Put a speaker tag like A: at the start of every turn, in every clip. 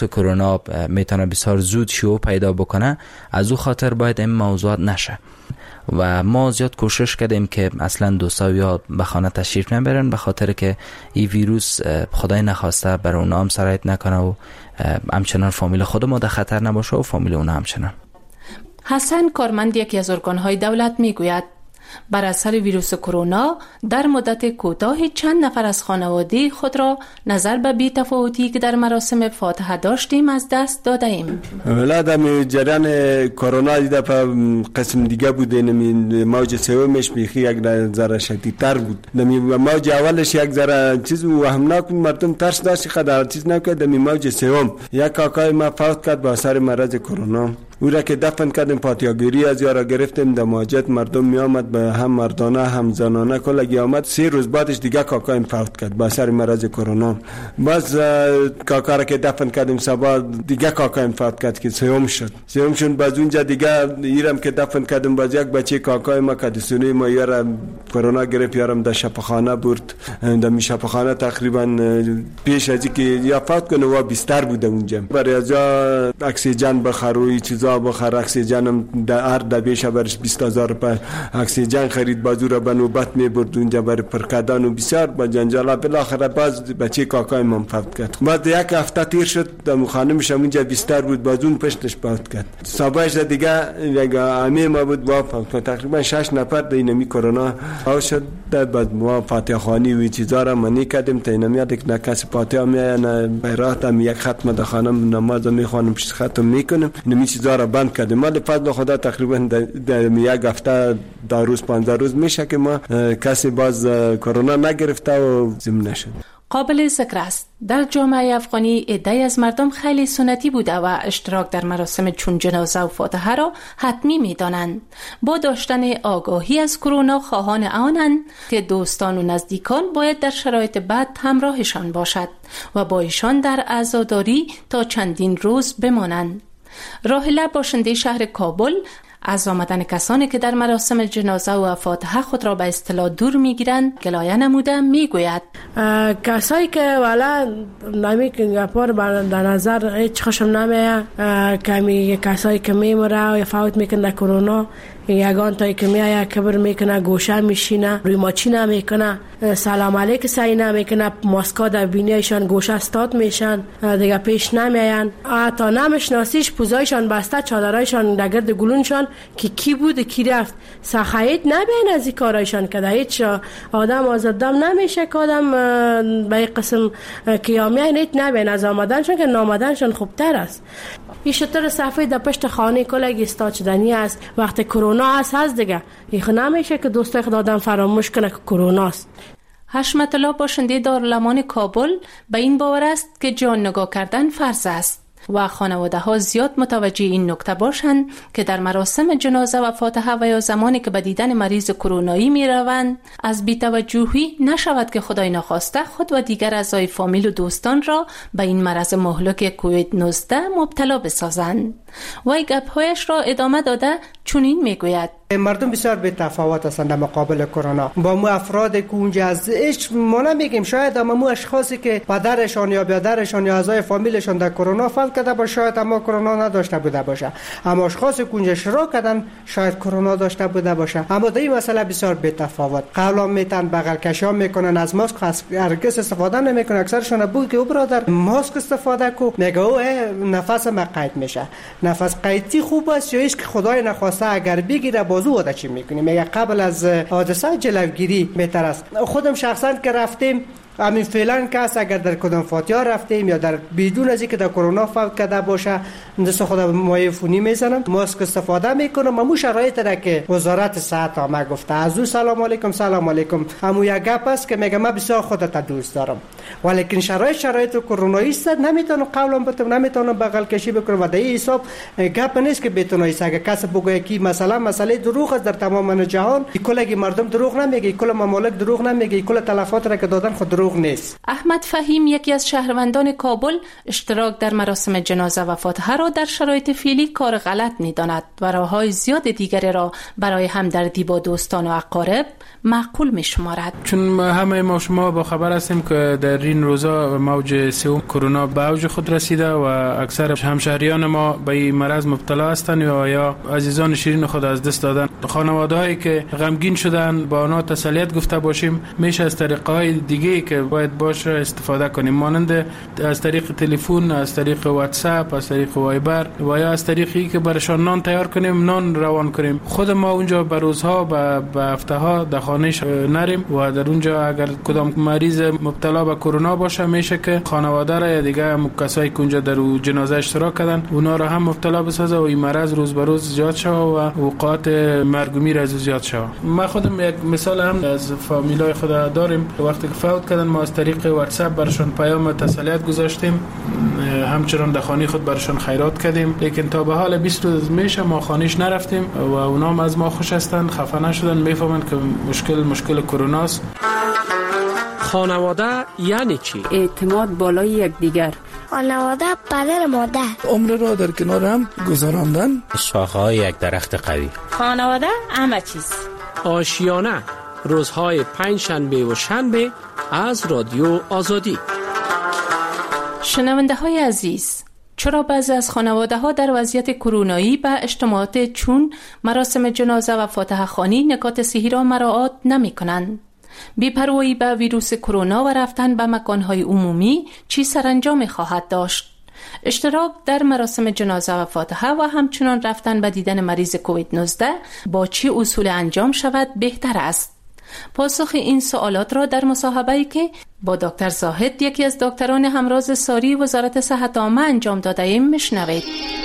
A: کرونا میتونه بسیار زود شیوع پیدا بکنه، از او خاطر باید این موضوعات نشه و ما زیاد کوشش کردیم که اصلا دوستا یا به خانه تشریف نبرن، به خاطر که این ویروس خدای نخواسته بر اونا هم سرایت نکنه و همچنان فامیل خود ما در خطر نباشه و فامیل اونا همچنان.
B: حسن کارمند یکی از ارگان‌های دولت میگوید بر اثر ویروس کرونا در مدت کوتاه چند نفر از خانواده خود را نظر به بی‌تفاوتی که در مراسم فاتحه داشتیم از دست داده ایم.
C: ولادم جریان کرونا دیده په قسم دیگه بود، نمی موج سومش بیخی یک ذره شدیدتر بود. نمی موج اولش یک ذره چیز وهمناک، مردم ترس داشت خدا چیز نکرد. نمی موج سوم یک کاکای ما فوت کرد با اثر مرض کرونا. او را که دفن کردیم پاتیاگیری از یارا گرفتیم در ماجد، مردم می آمد به هم مردانه هم زنانه کلگی آمد. 3 روز بعدش دیگه کاکایم فوت کرد با اثر مرض کرونا. باز کاکا را که دفن کردیم صبح دیگه کاکایم فوت کرد که سوم شد. باز اونجا دیگه ایرم که دفن کردیم باز یک بچه کاکای ما که دسونه ما یارا کرونا گرفت، یارم در شفاخانه برد. در شفاخانه تقریبا پیش از اینکه یا فوت کنه و بستر بوده اونجا. برای از اکسیژن بخروی چیزا بخر، اکسیژن در هر دبیشه برش 20000 روپیه اکسیژن خرید، بازو را به نوبت میبرد اونجا برای پرکدان و بسیار با جنجال. بالاخره باز بچه کاکای من فوت کرد. بعد یک هفته تیر شد در خانمش اونجا بستر بود، باز اون پشتش فوت کرد. صبحش دیگه یک عمه ما بود با فوت کرد. تقریبا 6 نفر در اینمی کرونا شد. بعد ما فاتحه خوانی و چیزا را منی کردیم تا اینمیاد که کسی فاتحه میاد نه بیرات هم یک ختم در خانم نماز میخوانم پیش ختم میکنم، اینمی چیزا را بند کردیم. ما فضل خدا تقریبا در یک هفته 10 روز 15 روز میشه که ما کسی باز کرونا نگرفته و زنده نشد.
B: قابل ذکر است در جامعه افغانی عده‌ای از مردم خیلی سنتی بوده و اشتراک در مراسم چون جنازه و فاتحه را حتمی می‌دانند. با داشتن آگاهی از کرونا خواهان آنند که دوستان و نزدیکان باید در شرایط بد همراهشان باشد و با ایشان در عزاداری تا چندین روز بمانند. راهله باشنده شهر کابل از آمدن کسانی که در مراسم جنازه و فاتحه خود را به اصطلاح دور میگیرند گلایه نموده میگوید
D: کسایی که والا نمی گپار در نظر هیچ خوشم نمیاد، کمی کسایی که میمره یا فوت میکنه کرونا، یگان تایی که میایه کبر میکنه، گوشه میشینه، روی ماچی نمیکنه، سلام علیک سعی نمیکنه، ماسکا در بینیشان گوشه استاد میشن، دیگه پیش نمیاین. تا نمیشناسیش پوزایشان بسته، چادرایشان در گرد گلونشان که کی بود کی رفت. سخایت نبین از این کارایشان که هیچ آدم آزادم نمیشه که آدم به این قسم کیامیه نیت نبین از آمدنشان که نامدنشان خوبتر است. این شطر صفحه در پشت خانه کلگی استاد شدنی است. وقتی کرونا هست دیگه این نمیشه که دوستای خود آدم فراموش کنه که کرونا است.
B: حشمت الله باشنده دارالمان کابل به این باور است که جان نگاه کردن فرض است و خانواده ها زیاد متوجه این نکته باشند که در مراسم جنازه و فاتحه و یا زمانی که به دیدن مریض کرونایی می روند از بی‌توجهی نشود که خدای نخواسته خود و دیگر اعضای فامیل و دوستان را به این مرض مهلک کووید 19 مبتلا بسازند. و گپ‌هایش را ادامه داده چنین میگوید
E: مردم بسیار به تفاوت هستند در مقابل کرونا. با مو افراد که اونجا از هیچ ما نمیگیم، شاید اما مو اشخاصی که پدرشان یا برادرشان یا اعضای فامیلشان در کرونا فوت کرده باشه، شاید اما کرونا نداشته بوده باشه، اما اشخاصی که اونجا اشتراک کردن شاید کرونا داشته بوده باشه. اما در این مسئله بسیار به تفاوت. قولا میتن بغل کشی میکنن، از ماسک هرگز استفاده نمیکنن. اکثرشون بود که او برادر ماسک استفاده کو، میگه او نفس ما قید میشه. نفس قیدی خوب است یا که خدای نخواسته اگر بگیره بازو ودا چی میکنیم. میگه قبل از حادثه جلوگیری بهتر است. خودم شخصا که رفتیم همین فعلا کس اگر در کدام فاتحه رفتیم یا در بدون از اینکه در کرونا فوت کرده باشه دست خودم مایفونی میزنم، ماسک استفاده میکنم. همون شرایط را که وزارت صحت ما گفته، از او سلام علیکم سلام علیکم، همون یک گپ است که میگم من بسیار خودت دوست دارم، ولیکن شرایط کرونایی است، نمیتونم قولم بتم، نمیتونم بغل کشی بکنم و در این حساب گپ نیست که بتونه است. اگر کس بگه کی مثلا مسئله دروغ است در تمام جهان، کل مردم دروغ نمیگه، کل ممالک دروغ نمیگه، کل تلفات را که دادن خود دروغ دروغ نیست.
B: احمد فهیم یکی از شهروندان کابل اشتراک در مراسم جنازه و فاتحه را در شرایط فعلی کار غلط می‌داند و راه‌های زیاد دیگری را برای همدردی با دوستان و اقارب معقول می‌شمارد.
F: چون همه ما شما با خبر هستیم که در این روزا موج سوم کرونا به اوج خود رسیده و اکثر همشهریان ما به این مرض مبتلا هستند یا عزیزان شیرین خود از دست دادن. خانواده‌هایی که غمگین شدن با آنها تسلیت گفته باشیم، میشه از طریق‌های دیگه که باید باشه استفاده کنیم، مانند از طریق تلفن، از طریق واتساپ، از طریق وایبر و یا از طریقی که برشان نان تیار کنیم، نان روان کنیم. خود ما اونجا به روزها به هفته‌ها در خانه‌اش نریم و در اونجا اگر کدام مریض مبتلا به کرونا باشه میشه که خانواده را یا دیگه کسایی که اونجا در جنازه اشتراک کردن اونا را هم مبتلا بسازه و این مرض روز به روز زیاد شوه و اوقات مرگ و میر از زیاد شوه. ما خودم یک مثال هم از فامیلای خود داریم، وقتی که فوت کردن ما از طریق واتساپ برشون پیام تسلیت گذاشتیم، همچنان در خانه خود برشون خیرات کردیم، لیکن تا به حال 20 روز میشه ما خانهش نرفتیم و اونا هم از ما خوش هستن، خفه نشدن، میفهمن که مشکل کرونا است.
G: خانواده یعنی چی؟
H: اعتماد بالای یکدیگر.
I: خانواده پدر مادر.
J: عمر را در کنار هم گذراندن.
K: شاخه‌های یک درخت قوی.
L: خانواده همه چیز.
G: آشیانه روزهای پنجشنبه و شنبه از رادیو آزادی.
B: شنونده های عزیز، چرا بعضی از خانواده ها در وضعیت کرونایی به اجتماعات چون مراسم جنازه و فاتحه خوانی نکات صحی را مراعات نمی کنند؟ بی‌پروایی به ویروس کرونا و رفتن به مکانهای عمومی چی سرانجام خواهد داشت؟ اشتراک در مراسم جنازه و فاتحه و همچنان رفتن به دیدن مریض کووید 19 با چی اصول انجام شود بهتر است؟ پاسخ این سوالات را در مصاحبه‌ای که با دکتر زاهد یکی از دکتران همراز ساری وزارت صحت عامه انجام داده ایم میشنوید.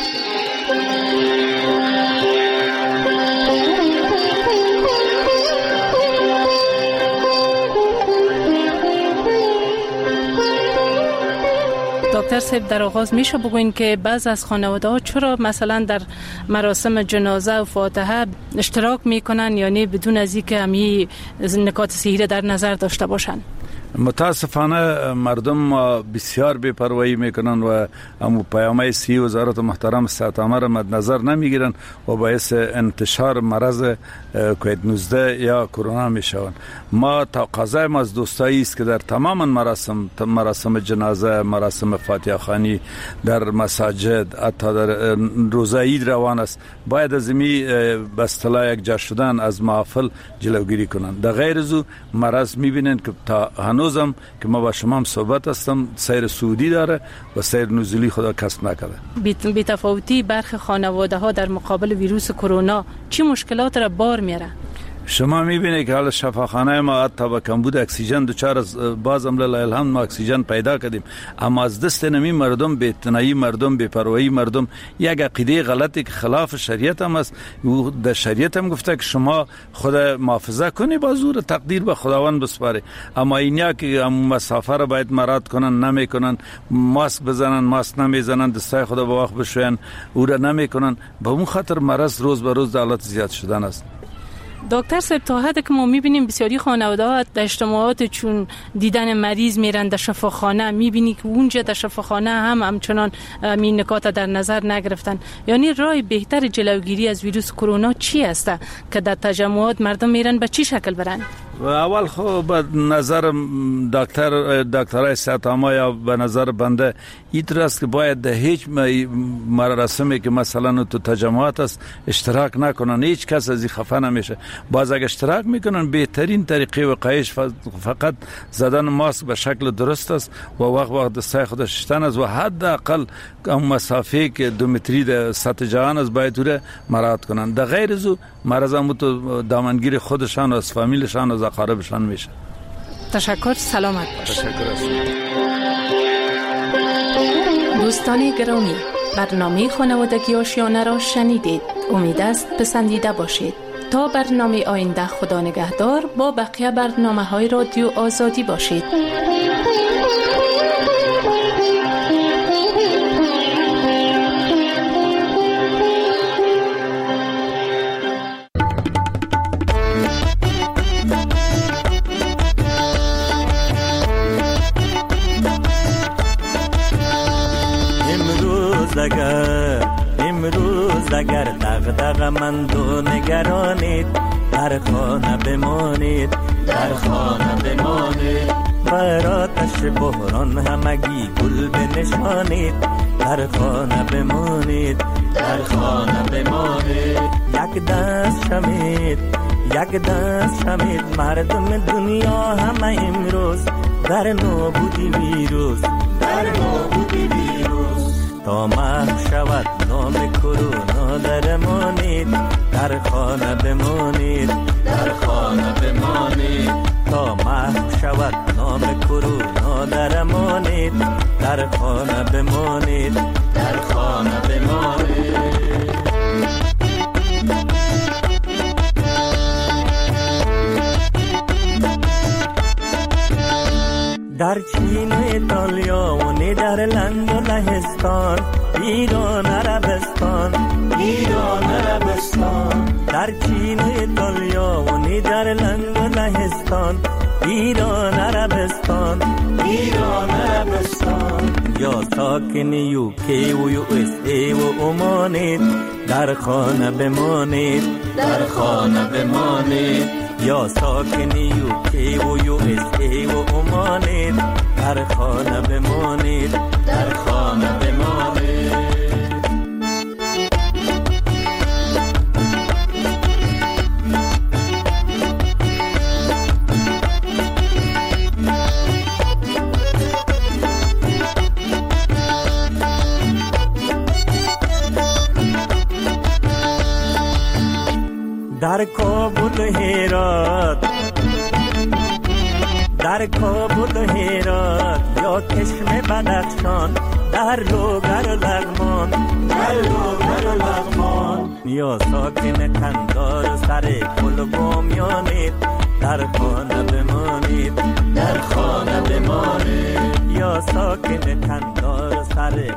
B: دکتر صاحب، در آغاز میشه بگوین که بعض از خانواده ها چرا مثلا در مراسم جنازه و فاتحه اشتراک میکنن، یعنی بدون از اینکه همی نکات صحی را در نظر داشته باشن؟
M: متاسفانه مردم بسیار بی‌پروایی میکنن و امو پیامه صحی وزارت محترم صحت عامه را مد نظر نمیگیرن و باعث انتشار مرض کووید 19 یا کرونا میشوند. ما تقاضای ما از دوستایی است که در تمام مراسم جنازه، مراسم فاتحه خوانی، در مساجد، حتی در روزه عید روان است، باید از می به اصطلاح یک جا شدن از محافل جلوگیری کنند. در غیر از او مرض میبینن که تا هنوزم که ما با شما هم صحبت هستم سیر سعودی داره و سیر نزولی خدا کسب نکرده.
B: بی تفاوتی برخی خانواده ها در مقابل ویروس کرونا چی مشکلات را بار میاره؟
M: شما میبینید که حالا شفاخانه ما حتی با کمبود اکسیژن دوچار از بازم لله الحمد ما اکسیژن پیدا کردیم، اما از دست نمی مردم، بی‌اعتنایی مردم، بی‌پروایی مردم، یک عقیده غلطی که خلاف شریعت هم است. در شریعت هم گفته که شما خود محافظه کنی، با زور تقدیر به خداوند بسپاری، اما اینیا که مسافر را باید مراعات کنن نمیکنن، ماسک بزنن ماسک نمیزنن، دستای خدا به وقت بشوین او را نمیکنن، به اون خاطر مرض روز به روز حالت زیاد شدن است.
B: دکتر صاحب، تا حدی که ما میبینیم بسیاری خانواده‌ها در اجتماعات چون دیدن مریض میرن در شفاخانه، میبینی که اونجا در شفاخانه همچنان این نکات در نظر نگرفتن. یعنی راه بهتر جلوگیری از ویروس کرونا چی است که در تجمعات مردم میرن به چی شکل برن؟
M: و اول خب به نظر دکترای صحت عامه یا به نظر بنده این است که باید در هیچ مراسمی که مثلا تو تجمعات است اشتراک نکنن، هیچ کس از این خفه نمیشه. باز اگه اشتراک میکنن بهترین طریقه وقایش فقط زدن ماسک به شکل درست است و وقت دستای خودش شستن است و حداقل مسافه که 2 متری در سطح جهان است باید او مراعات کنن. در غیر از او مرض هم تو دامنگیر خودشان و از فامیلشان و از اقاربشان میشه.
B: تشکر، سلامت باش.
M: تشکر است.
B: دوستان گرامی، برنامه خانوادگی آشیانه را شنیدید. امید است پسندیده باشید. تا برنامه آینده خدا نگهدار، با بقیه برنامه‌های رادیو آزادی باشید.
N: امروز اگر دغدغ من دو نگرانید در خانه بمانید براتش بحران همگی گل بنشانید در خانه بمانید یک دست شمید مردم دنیا همه امروز در نابودی ویروس تا محو شود نام کرونا درمانید در خانه بمانید تا محو شود نام کرونا درمانید در خانه بمانید در چین و ایتالیا و نیدرلند و لهستان ایران عربستان در چین و ایتالیا و نیدرلند و لهستان ایران عربستان یا ساکن یوکی و یو اس ای و عمانید در خانه بمانید یا ساکن یوکی و یو اس ای و عمانید در خانه بمانید در کابل هرات یا چشم بدخشان در لوگر و لغمان یا ساکن قندار سر پل بامیانید در خانه بمانید یا ساکن قندار سر